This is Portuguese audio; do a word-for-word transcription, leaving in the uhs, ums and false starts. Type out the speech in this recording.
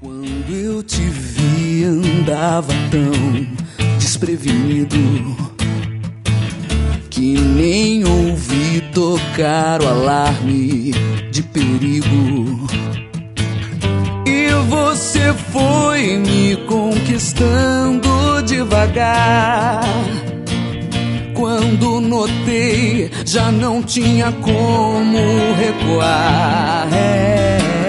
Quando eu te vi, andava tão desprevenido que nem ouvi tocar o alarme de perigo. E você foi me conquistando devagar. Quando notei, já não tinha como recuar. É.